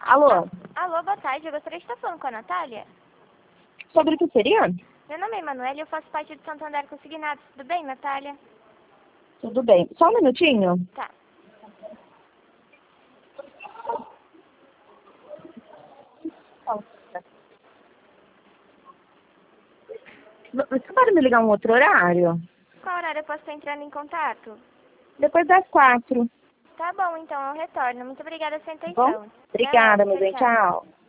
Alô? Alô, boa tarde. Eu gostaria de estar falando com a Natália. Sobre o que seria? Meu nome é Emanuele e eu faço parte do Santander Consignados. Tudo bem, Natália? Tudo bem. Só um minutinho. Tá. Você pode me ligar um outro horário? Qual horário eu posso estar entrando em contato? Depois das 4. Tá bom, então eu retorno. Muito obrigada pela sua Bom? atenção. Até Obrigada, logo. meu bem. Tchau.